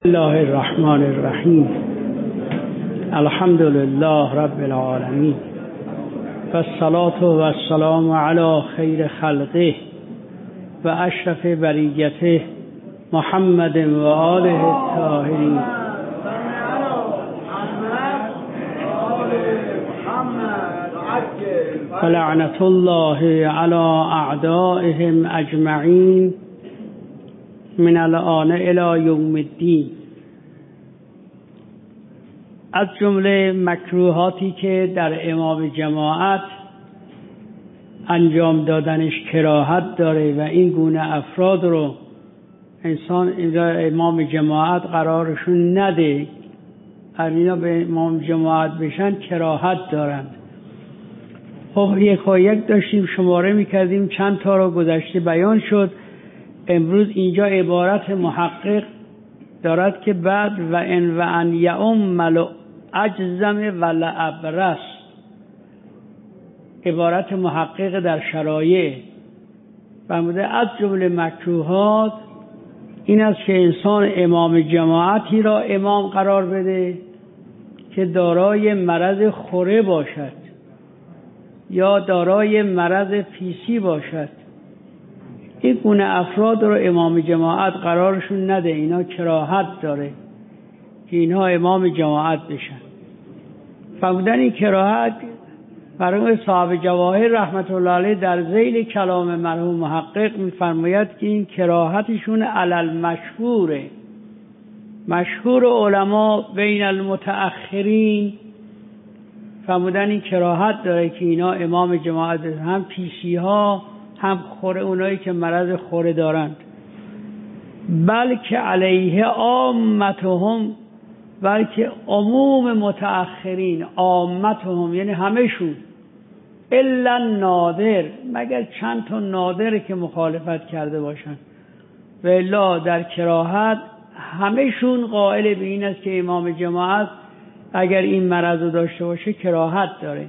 الله الرحمن الرحیم. الحمد لله رب العالمین و الصلاة و السلام علی خیر خلقه و اشرف بریته محمد و آله الطاهرین. و لعنت الله علی اعدائهم اجمعین من الآن الی یوم الدین. از جمله مکروهاتی که در امام جماعت انجام دادنش کراهت داره و این گونه افراد رو انسان امام جماعت قرارشون نده، اینا به امام جماعت بشن کراهت دارند. خب یک داشتیم شماره میکردیم، چند تا رو گذشته بیان شد. امروز اینجا عبارت محقق دارد که بعد و ان یعم اجزم ول ابرس، عبارت محقق در شرایع فرموده از جمله مکروهات این است که انسان امام جماعتی را امام قرار بده که دارای مرض خوره باشد یا دارای مرض پیسی باشد. این گونه افراد رو امام جماعت قرارشون نده، اینا کراهت داره که اینها امام جماعت بشن. فرمودن این کراهت مرحوم صاحب جواهر رحمت الله علیه در ذیل کلام مرحوم محقق می‌فرماید که این کراهتشون علل مشهوره. مشهور علما بین المتأخرین فرمودن این کراهت داره که اینا امام جماعت هم پیسی ها هم خوره، اونایی که مرض خوره دارند. بلکه علیه عامتهم، بلکه عموم متأخرین، عامتهم یعنی همشون، الا نادر، مگر چند تا نادر که مخالفت کرده باشن، و الا در کراهت همشون قائل به این است که امام جماعت اگر این مرض رو داشته باشه کراهت داره.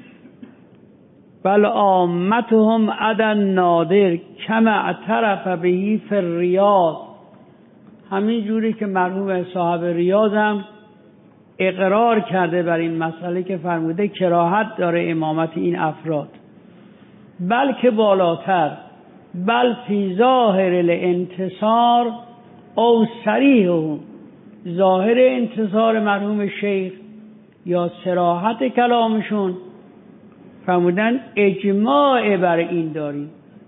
بل عامتهم عدن نادر کما اعترف بهی فی الریاض، همین جوری که مرحوم صاحب ریاض هم اقرار کرده بر این مسئله که فرموده کراهت داره امامت این افراد. بلکه بالاتر، بل فی ظاهر الانتصار او صریحه، ظاهر انتصار مرحوم شیخ یا صراحت کلامشون فرمودن اجماع بر این داریم،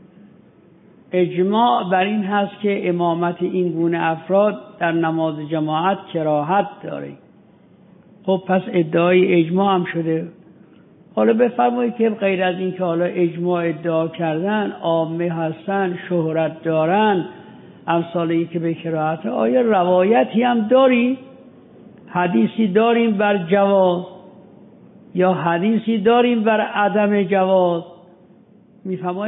اجماع بر این هست که امامت این گونه افراد در نماز جماعت کراهت داره. خب پس ادعای اجماع هم شده. حالا بفرمایید که غیر از این که حالا اجماع ادعا کردن، عامه هستن، شهرت دارن، امثال این که به کراهت، آیا روایتی هم داری؟ حدیثی داریم بر جواز یا حدیثی داریم بر عدم جواز؟ میفهمید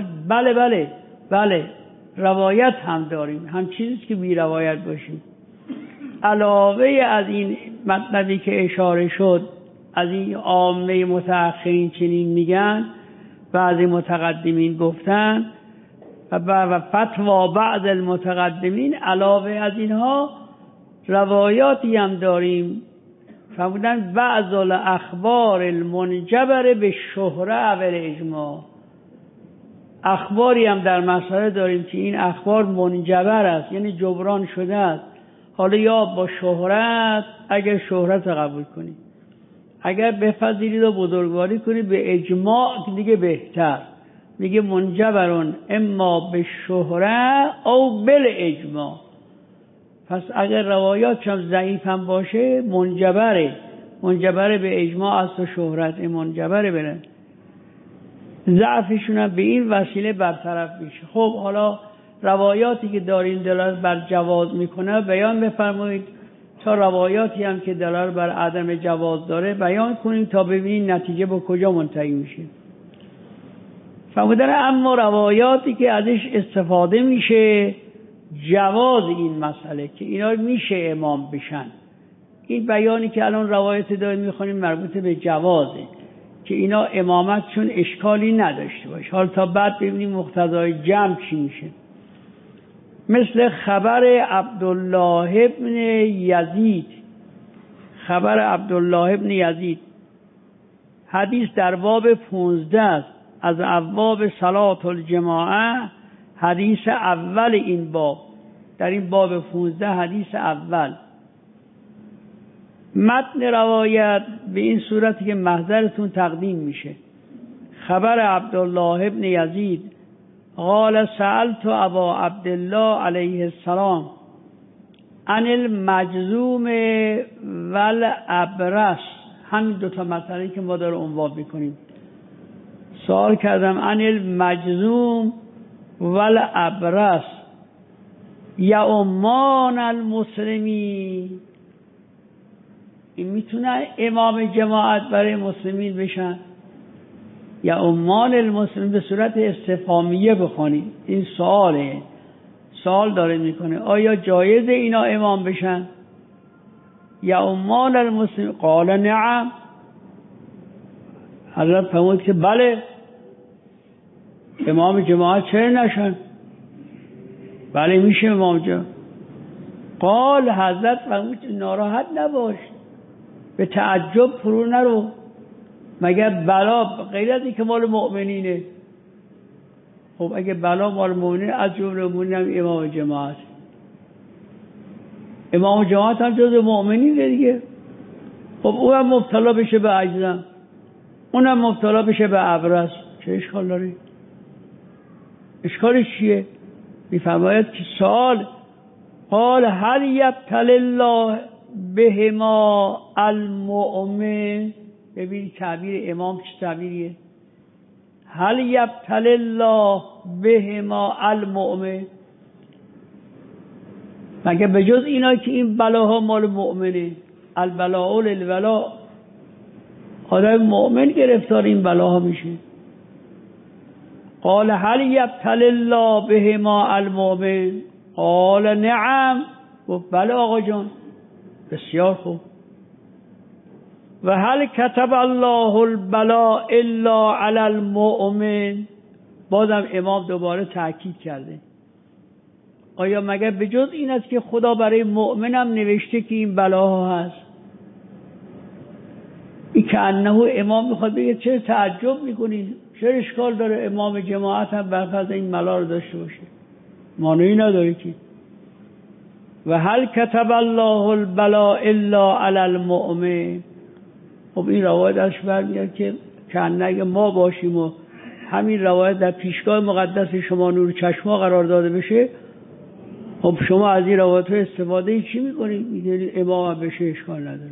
بله روایت هم داریم، هم چیزی که بی روایت باشیم. علاوه از این مطلبی که اشاره شد، از این عامه متأخرین چنین میگن، بعضی متقدمین گفتن و فتوا بعض المتقدمین، علاوه از اینها روایاتی هم داریم فرمودن بعض الاخبار المنجبر به شهره و اجماع، اخباری هم در مسئله داریم که این اخبار منجبر است، یعنی جبران شده است. حالا یا با شهرت، اگر شهرت قبول کنید، اگر بپذیرید و بزرگواری کنید به اجماع دیگه بهتر. میگه منجبرون اما به شهره او بل اجماع. پس اگر روایات هم ضعیف هم باشه منجبره به اجماع است و شهرت منجبره برن، ضعفشون هم به این وسیله برطرف میشه. خب حالا روایاتی که داریم دلالت بر جواز میکنه بیان بفرمایید، تا روایاتی هم که دلالت بر عدم جواز داره بیان کنیم تا ببینید نتیجه با کجا منتهی میشه. فرمودن اما روایاتی که ازش استفاده میشه جواز این مسئله که اینا میشه امام بشن، این بیانی که الان روایت داریم میخونیم مربوط به جوازه که اینا امامت چون اشکالی نداشته باشه. حالا تا بعد ببینیم مقتضای جمع چی میشه. مثل خبر عبدالله ابن یزید. خبر عبدالله ابن یزید حدیث در باب 15 است، از ابواب صلاة الجماعه، حدیث اول این باب. در این باب 15 حدیث اول. متن روایت به این صورتی که محضرتون تقدیم میشه. خبر عبدالله ابن یزید قال سألت ابا عبدالله علیه السلام عن المجذوم والابرص. همین دوتا مسئله که ما داره عنوان میکنیم. سوال کردم عن المجذوم والابرص یؤمان المسلمین. این میتونه امام جماعت برای مسلمین بشن؟ یؤمان المسلمین به صورت استفهامیه بخونید. این سواله، سوال داره میکنه آیا جایز اینا امام بشن؟ یؤمان المسلمین. قال نعم. حضرت فرمود که بله، امام جماعت چرا نشن؟ بله میشه امام جماعت. قال حضرت فرمود ناراحت نباش، به تعجب فرو نرو، مگر بلا غیر از این که مال مؤمنینه. خب اگه بلا مال مؤمنین، از جمله مؤمنین امام جماعت. امام جماعت هم جز مؤمنینه دیگه. خب اونم مبتلا بشه به عجزم، اونم مبتلا بشه به ابرص، چه اشکال داره؟ اشکالش چیه؟ میفرماید که سوال قال هل یبتلی الله بهما المؤمن. ببین تعبیر امام چه تعبیریه؟ هل یبتلی الله بهما المؤمن. مگه به جز اینا که این بلاها مال مؤمنه، البلاء للولا، آدم مؤمن گرفتار این بلاها میشه. قال هل یبتلی الله بهما المؤمن. قال نعم. و بله آقا جان، بسیار خوب. و هل کتب الله البلاء الا علی المؤمن. بازم امام دوباره تأکید کرده آیا مگر به جز این است که خدا برای مؤمنم نوشته که این بلاها هست؟ این که انه امام میخواد بگه چه تعجب میکنید، چه اشکال داره امام جماعت هم برفض این بلا رو داشته باشه؟ مانعی نداره که. و هل کتب الله البلاء الا علی المؤمن. خب این روایت ازش برمیاد که اگه ما باشیم و همین روایت در پیشگاه مقدس شما نور چشما قرار داده بشه، خب شما از این روایت استفاده چی میکنید؟ میگید امام بشه اشکال نداره،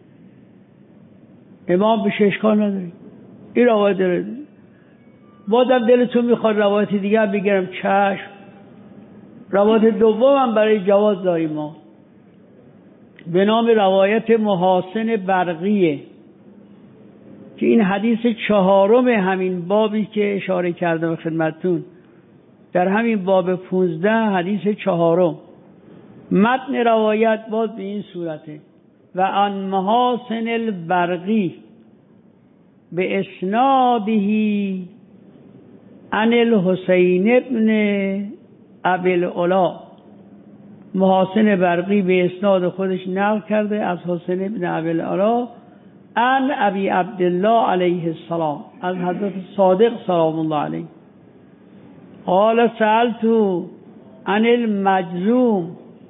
امام بشه اشکال نداره. این روایت داره. بازم دلتون میخواد روایت دیگر بگیرم، چشم. روایت دوم هم برای جواز داریم ما، به نام روایت محاسن برقیه، که این حدیث چهارم همین بابی که اشاره کردم خدمتتون، در همین باب 15 حدیث چهارم. متن روایت باز به این صورته: و عن محاسن البرقی به اسنادهی عن الحسین ابن ابی العلا. محاسن برقی به اسناد خودش نقل کرده از حسین ابن ابی العلا عن ابی عبدالله علیه السلام، از حضرت صادق سلام الله علیه. قال سألت عن المجذوم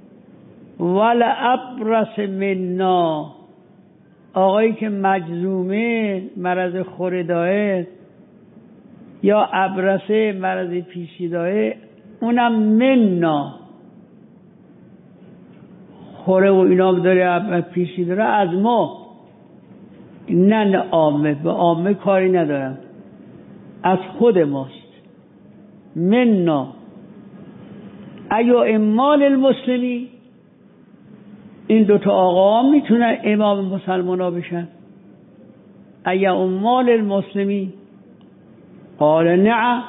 والابرص منا. آقایی که مجذومه، مرض خوره داره، یا ابرصه، مرض پیشی داره، اونم منا، خوره و اینا داره، پیشی داره، از ما. نه عامه، به عامه کاری ندارم، از خود ماست. منا ایا امام المسلمی. این دوتا آقا میتونن امام مسلمان ها بشن؟ ایا امام المسلمی. قال نعم.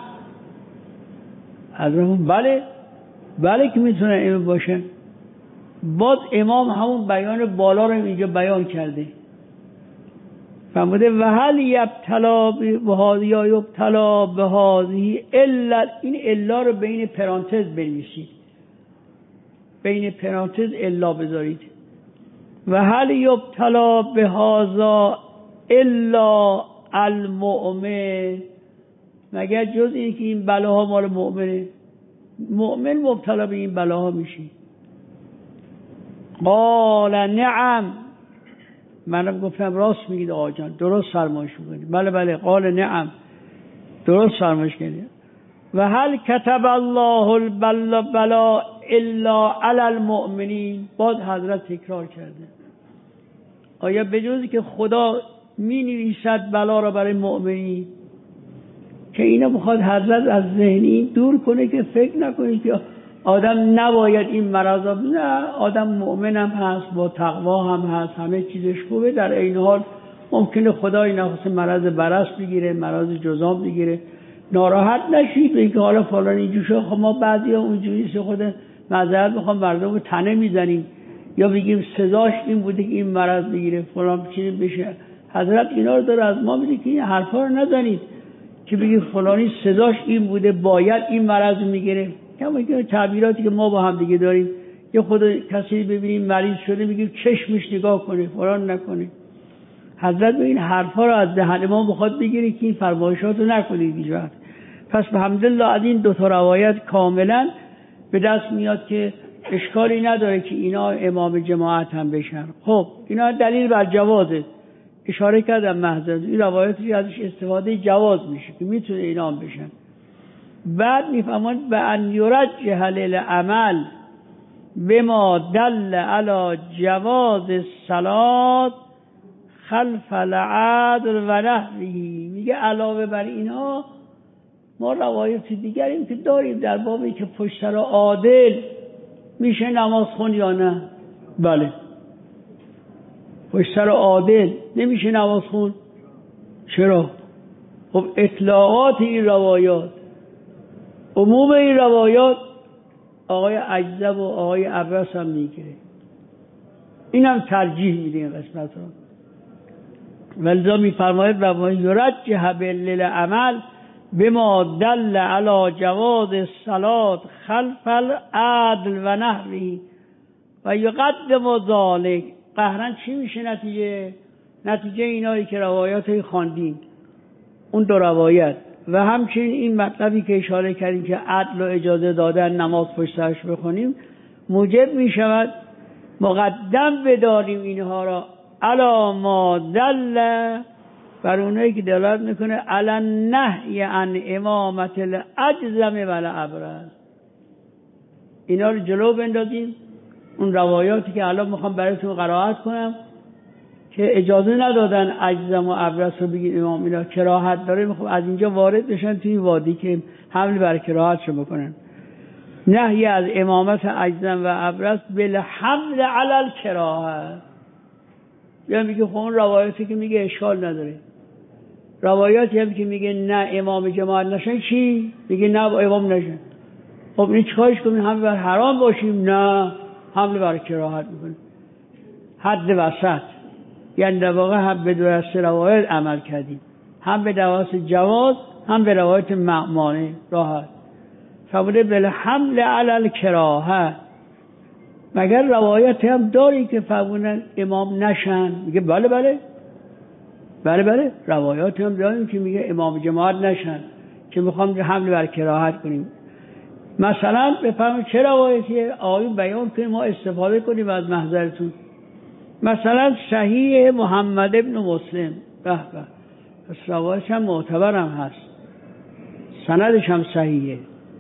حضرت بله که میتونن امام باشن. باز امام همون بیان بالا رو اینجا بیان کرده، فرموده و هل یبتلا بهذی یا یبتلا بهذی الا. این الا رو بین پرانتز بنویسید، بین پرانتز الا بذارید. و هل یبتلا بهذا الا المؤمن، مگر جز این که این بلاها مال مؤمنه؟ مؤمن مبتلا به این بلاها میشی. قال نعم، منم گفتم راست میگید آقا جان، درست فرمایش میکنید. بله بله، قال نعم، درست فرمایش کنید. و هل کتب الله البلا الا علی المؤمنین، باز حضرت تکرار کرده. آیا به جزی که خدا می نویسد بلا را برای مؤمنین؟ که اینا بخواد حضرت از ذهنی دور کنه که فکر نکنید که آدم نباید این مرض ها. نه، آدم مؤمن هم هست، با تقوا هم هست، همه چیزش خوبه. در این حال ممکنه خدای نخواسته مرض برص بگیره، مرض جذام بگیره. ناراحت نشید به که حالا فلان اینجور شد. خب ما بعضی ها اونجوری خود معذرت میخوام مردم رو تنه میزنیم یا بگیم سزاش این بوده که این مرض بگیره فلان چیزی بشه. حضرت اینا رو داره از ما میگه که این حرفا رو نزنید که بگید فلانی سزاش این بوده باید این مرض میگیره. کما که تعبیراتی که ما با هم دیگه داریم، یه خود کسی ببینیم مریض شده میگیم چشمش نگاه کنه فلان نکنه. حضرت این حرفا رو از دهن ما بخواد بگیره که این فرمایشات رو نکنید دیگه. پس الحمدلله از این دو تا روایت کاملا به دست میاد که اشکالی نداره که اینا امام جماعت هم بشن. خب اینا دلیل بر جوازه، اشاره کردم محض این روایتی ازش استفاده جواز میشه که میتونه اینا هم بشن. بعد میفهمند به ان یرجح للعمل بما دل علی جواز الصلاة خلف العدل و نحوه. میگه علاوه بر اینها ما روایت دیگریم که داریم در بابی که پشت سر عادل میشه نماز خون یا نه. بله، پشت سر عادل نمیشه نماز خون. چرا؟ خب اطلاعات این روایات، عموم این روایات آقای عجزه و آقای عباس هم میگیره، این هم ترجیح میده این قسمت ها. ولذا میفرماید و یرجح للعمل بما دل علی جواز الصلاة خلف العدل و نحوه و یقدم ذلک. قهرن چی میشه نتیجه اینایی که روایات خواندیم، اون دو روایت و همچنین این مطلبی که اشاره کردیم که عدل و اجازه دادن نماز پشت سرش بخونیم، موجب میشود مقدم بداریم اینها را علی ما دل، بر اونایی که دلالت میکنه علی النهی عن امامت الاجزم و الابرص. اینا رو جلو بندازیم. اون روایاتی که الان میخوام براتون قرائت کنم که اجازه ندادن اجزم و ابرص رو بگید امام، اینا کراهت داره، میخوام از اینجا وارد بشن توی وادی که حمل بر کراهتشو بکنن. نهی از امامت اجزم و ابرص بالحمل علی الکراهه. یا میگه خب اون روایاتی که میگه اشکال نداره، روایاتی هم که میگه نه امام جماعت نشن چی؟ میگه نه امام نشن. خب این چیکارش کنیم؟ حمل بر حرام باشیم؟ نه، حمل بر کراهت میکنیم. حد وسط، یعنی در واقع هم به درست روایت عمل کردیم، هم به درست جواز هم به روایت معنی راحت. فرموده بالحمل علی الکراهه. مگر روایت هم داری که فرمودن امام نشن؟ میگه بله بله بله بله، روایات هم داریم که میگه امام جماعت نشن که میخوام حمل بر کراهت کنیم. مثلا بفرمایید چه روایتیه آیون بیان کنیم ما استفاده کنیم از محضرتون. مثلا صحیح محمد ابن مسلم، به پس روایتش هم معتبر هم هست، سندش هم صحیحه.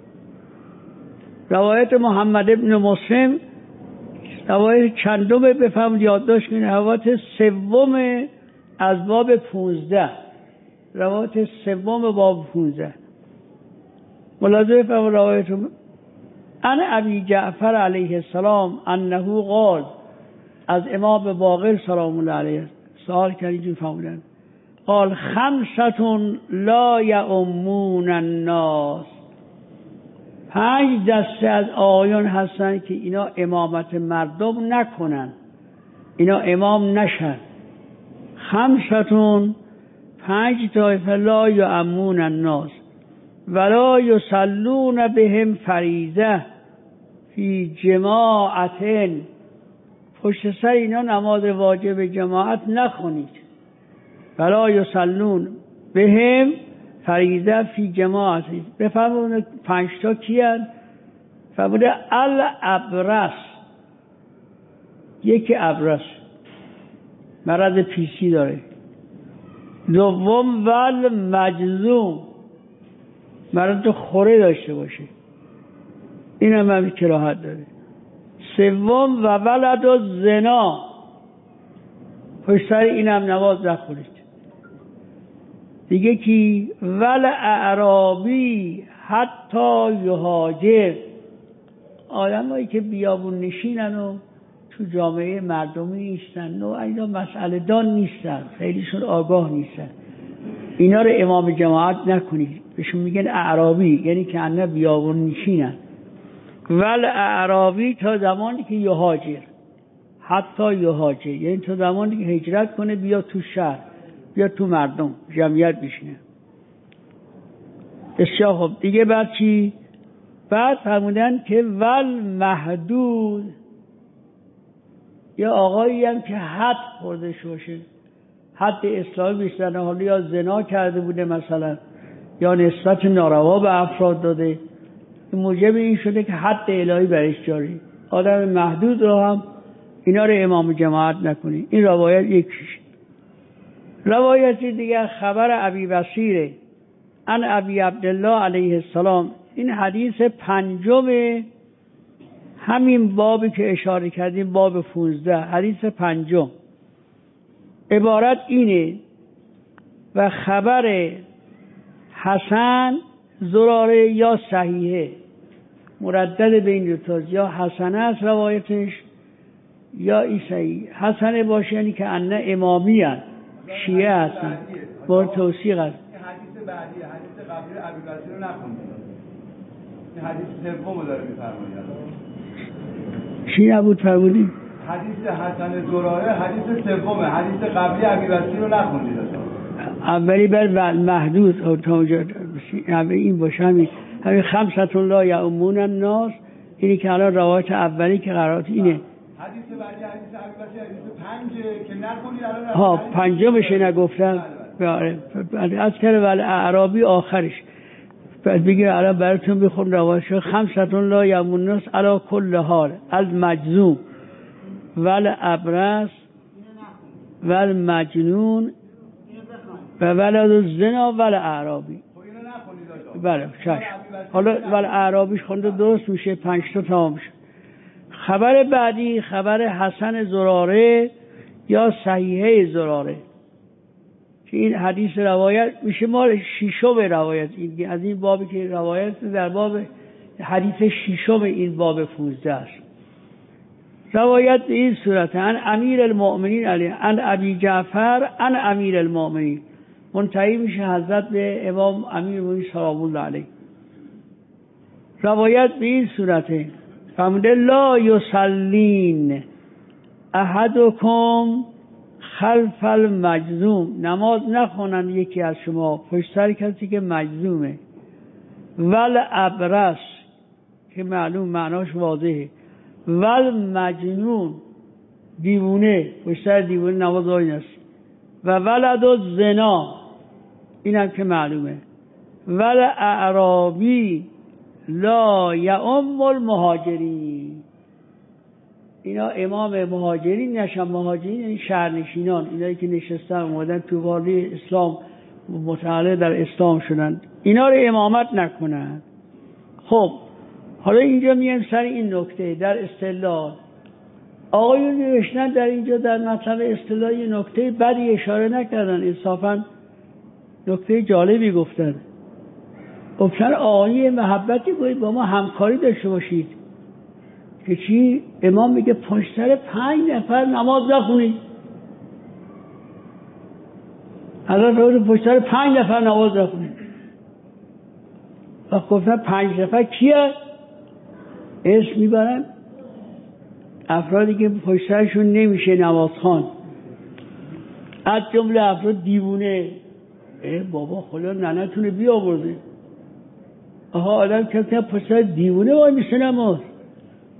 روایت محمد ابن مسلم روایت چندمه بفرمایید یادداشت کنید، روایت سوم از باب 15، روایت سوم باب 15 ملاحظه بفرمایید. روایت عن ابی جعفر علیه السلام انه قال، از امام باقر سلام الله علیه سوال کردید فرمودن قال خمسة لا یؤمون الناس، 5 دسته از آیان هستن که اینا امامت مردم نکنن، اینا امام نشن. 5 طایفه لا یؤمون الناس ولا یصلون بهم فریضه فی جماعت، پشت سر اینا نماز واجب جماعت نخونید. ولا یصلون بهم فریضه فی جماعت. بفرمون 5 تا کیان؟ فرموده الابرس، یکی ابرس مرض پیسی داره. دوم ول مجذوم، مرض خوره داشته باشه، این هم کراهت داره. سوم و ولد و زنا، پشت سر این هم نماز نخونید. دیگه کی؟ ول اعرابی حتی یهاجر، آدم هایی که بیابون نشینن و تو جامعه مردمی نیستن و اینا مسئله دان نیستن، خیلیشون آگاه نیستن، اینا رو امام جماعت نکنید. بهشون میگن اعرابی، یعنی که انه بیابون نشینن. ول اعرابی تا زمانی که یهاجر، حتی یهاجر یعنی تا زمانی که هجرت کنه بیا تو شهر، بیا تو مردم جمعیت بشینه. بسیار خوب. دیگه بعد چی؟ بعد فرمودن که ول محدود، یا آقایی هم که حد خورده باشه، حد اسلامی بیستن، حالا یا زنا کرده بوده مثلا، یا نسبت ناروا به افراد داده، موجب این شده که حد الهی برش جاری. آدم محدود رو هم اینا رو امام جماعت نکنی. این روایت یکیش. روایت دیگر خبر ابی بصیره ان ابی عبدالله علیه السلام، این حدیث 5 همین بابی که اشاره کردیم، باب 15، حدیث 5. عبارت اینه: و خبر حسن زراره یا صحیحه، مردد بین دو تا، یا حسنه است روایتش یا این صحیح. حسنه باشه یعنی که انه امامی هست، شیعه هستن، با توثیق هست. حدیث بعدی، حدیث قبلی ابی بصیر رو نخوندید، این حدیث سومو داره میفرمایید. چی نبود فرمودی؟ حدیث حسن زراره حدیث سومه، حدیث قبلی ابی بصیر رو نخوندید. اولی بر محدود تا اونجا این باشه، همین 5 لا یؤمون الناس، اینی که الان روایت اولی که قرارات اینه. حدیث بعدی حدیث ابی بصیر حدیث 5 که نخوندید الان. ها 5 نگفتم. از کره ول اعرابی آخرش بعد بگیر الان براتون بخون روایتش. 5 لا یؤمن الناس علی کل حال المجذوم ول ابرس ول مجنون و ولد الزنا ول اعرابی. بله چشم. حالا ول اعرابیش خونده درست میشه، 5 تا تمام شد. خبر بعدی خبر حسن زراره یا صحیحه زراره، که این حدیث روایت میشه مال 6 روایت این، از این بابی که روایت در باب حدیث 6 این باب 15 است. روایت به این صورت: ان امیر المؤمنین علیه ان ابی جعفر ان امیر المؤمنین، منتهی میشه حضرت به امام امیر المؤمنین سلام الله علیه. روایت به این صورته: فرموده لا یصلین احدکم خلف المجذوم، نماز نخونن یکی از شما پشت سر کسی که مجذومه. ول ابرس که معلوم معناش واضحه. ول مجنون دیوونه، پشت سر دیوونه نماز آین است. و ولد و زنا، این هم که معلومه. ول اعرابی لا یؤم المهاجرین، اینا امام مهاجرین نشن. مهاجرین یعنی شهرنشینان، اینایی که نشستن اومدن تو وادی اسلام، متعلق در اسلام شدن، اینا رو امامت نکنن. خب حالا اینجا میایم سر این نکته در استدلال. آقایون نوشتن در اینجا در مطلب استدلال یه نکته بدی اشاره نکردن، انصافا نکته جالبی گفتن. گفتن آقایون محبتی کنید، با ما همکاری داشته باشید. که چی؟ امام میگه پشت سر 5 نفر نماز نخونید. حضرت فرمود پشت سر 5 نفر نماز نخونید. و گفتن 5 نفر کیه؟ اسم میبرن افرادی که پشت سرشون نمیشه نماز خوان، از جمله افراد دیوونه. بابا خدا ننتونه بیاورده. آها آدم کسی پشت سر دیوونه وای میشه نماز.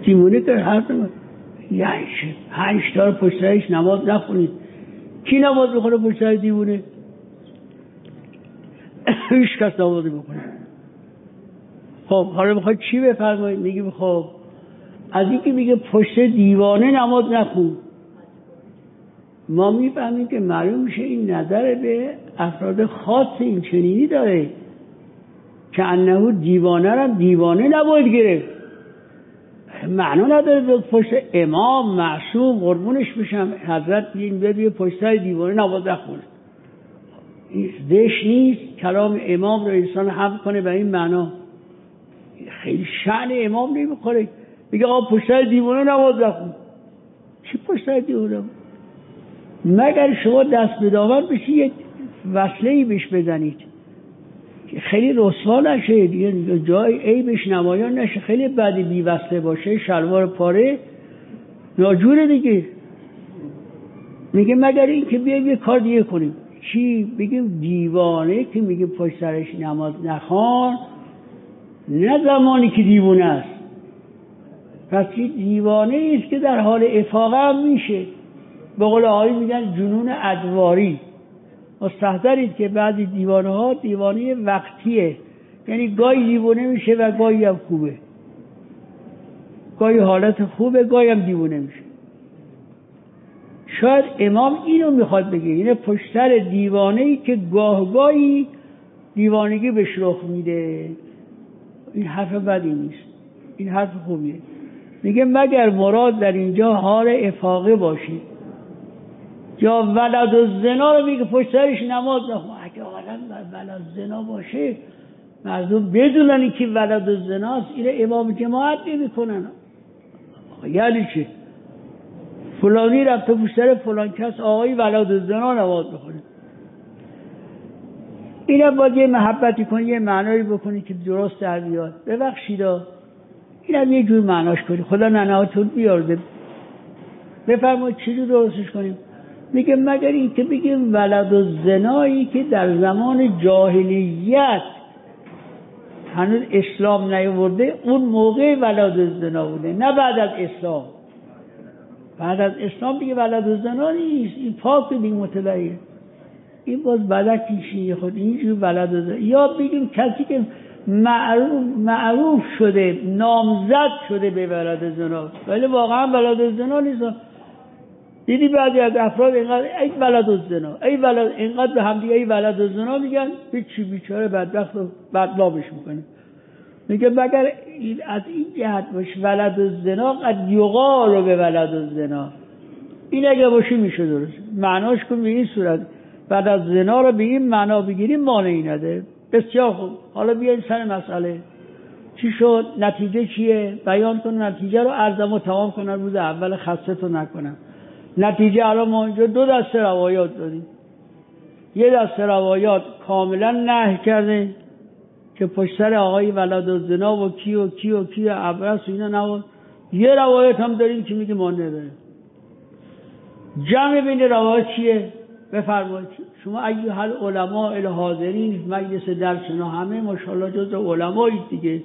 دیوونه که حرف نمید. یعنی چه 5 تا پشت سرش نماز نخونید؟ کی نماز بخونه پشت سر دیوونه؟ هیچ کس نماز بخونه. خب حالا میخواد چی بفرمایید؟ میگیم خب از اینکه میگه پشت دیوانه نماز نخون، ما میفهمیم که معلوم میشه این نظر به افراد خاص این چنینی داره که انه دیوانه را دیوانه نباید گرفت. معنا نداره به پشت امام معصوم قربونش بشم حضرت این بیاد پشت سر دیوانه نماز نخونه. این زشت نیست کلام امام رو انسان حمل کنه به این معنا. خیلی شأن امام نمیخوره میگه آقا پشت سر دیوانه نماز نخون. چی پشت سر دیوانه؟ مگر شما دست به دامن بشی یک وصله‌ای بهش بزنید که خیلی رسوا نشه دیگه، جای عیبش نمایان نشه، خیلی بدی بی وصله باشه، شلوار پاره ناجوره دیگه. میگه مگر این که بیایم یه کار دیگه کنیم. چی؟ بگیم دیوانه که میگه پشت سرش نماز نخوان، نه زمانی که دیوانه است. پس دیوانه است که در حال افاقه هم میشه. به قول آقایی میگن جنون ادواری. مستحضرید که بعضی دیوانه ها دیوانه وقتیه، یعنی گاهی دیوانه میشه و گاهی هم خوبه، گاهی حالت خوبه گاهی هم دیوانه میشه. شاید امام اینو میخواد بگه، اینه پشت سر دیوانه‌ای که گاهی دیوانگی بهش رخ میده. این حرف بدی نیست، این حرف خوبیه. میگه مگر مراد در اینجا حال افاقه باشید یا ولد الزنا رو میگه پشت سرش نماز نخون. اگه عالم ولد الزنا باشه مردم بدونن که ولد الزناست، اینه امام جماعت نمیکنن. یعنی چه؟ فلانی رفته پشت سر فلان کس آقای ولد الزنا نماز بخونه. اینه باید یه محبتی کنی، یه معنایی بکنی که درست در بیاد. ببخشیدا اینم یه جور معناش کنی، خدا ننهاتون بیارده. بفرمایید چی رو درستش کنیم؟ میگه مگر این که بگیم ولد الزنایی که در زمان جاهلیت هنوز اسلام نیاورده، اون موقع ولد الزنا بوده، نه بعد از اسلام. بعد از اسلام دیگه ولد الزنا نیست، این پاک دیگه مطلعیه. این باز بدکیشی خود اینجور ولد الزنا. یا بگیم کسی که معروف شده، نامزد شده به ولد الزنا، ولی واقعا ولد الزنا نیست. دیدی بعضی از افراد اینقدر ای ولد الزنا، ای ولد، اینقدر به هم دیگه ای ولد الزنا میگن، هیچی بیچاره بدبخت و بدنامش میکنه. میگه مگر از این جهت باشه ولد الزنا قد یقال به ولد الزنا، این اگه باشه میشه درست معناش کن به این صورت. ولد الزنا رو به این معنا بگیریم مانعی نده. بسیار خوب، حالا بیاین سر مسئله چی شد، نتیجه چیه؟ بیان کن نتیجه رو، عرضمو تمام کنن، روز اول خسته تو نکنم. نتیجه الان ما اینجا 2 دسته روایات داریم. یه دسته روایات کاملا نهی کرده که پشت سر آقای ولد الزنا و کی ابرس و اینا نبود. یه روایت هم داریم که میگه ما نداره. جمع بین روایات چیه؟ بفرمایید شما ایها العلماء الحاضرین مجلس درسنا، همه ماشاءالله جزء علمایید دیگه،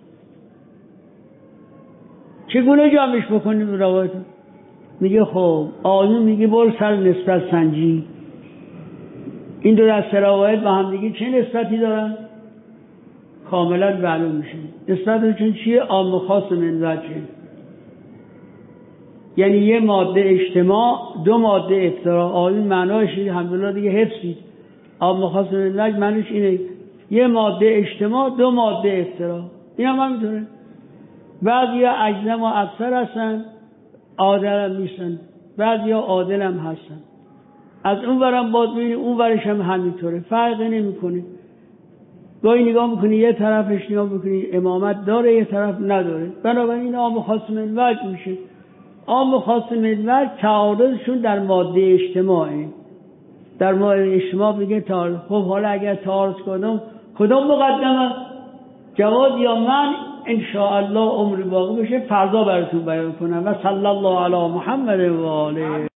چگونه جمعش بکنیم روایت؟ میگه خب آیون میگه بر سر نسبت سنجی. این 2 دسته روایت با هم دیگه چه نسبتی دارن؟ کاملا معلوم میشه. نسبتشون چیه؟ عام و خاص منزل چیه؟ یعنی یه ماده اجتماع، 2 ماده افترا. آیون معناش الحمدلله دیگه حفظید. عام و خاص منزل معناش اینه یه ماده اجتماع، 2 ماده افترا. این هم همینطوره. بعضی ها اجزم و افسر هستن، عادل هم نیستن، بعضی ها عادل هم هستن. از اون ورم باز ببینی اون ورش هم همینطوره، فرقی نمیکنه. گاهی نگاه میکنی یه طرفش نگاه میکنی امامت داره، یه طرف نداره. بنابراین عام و خاص منوج میشه. عام و خاص منوج تعارضشون در ماده اجتماعه. در ماده اجتماع میگه تعارض. خب حالا اگر تعارض کدوم مقدمه؟ جواد یا من ان شاء الله عمر باقی بشه فردا براتون بیان کنم. و صلی الله علی محمد و آله.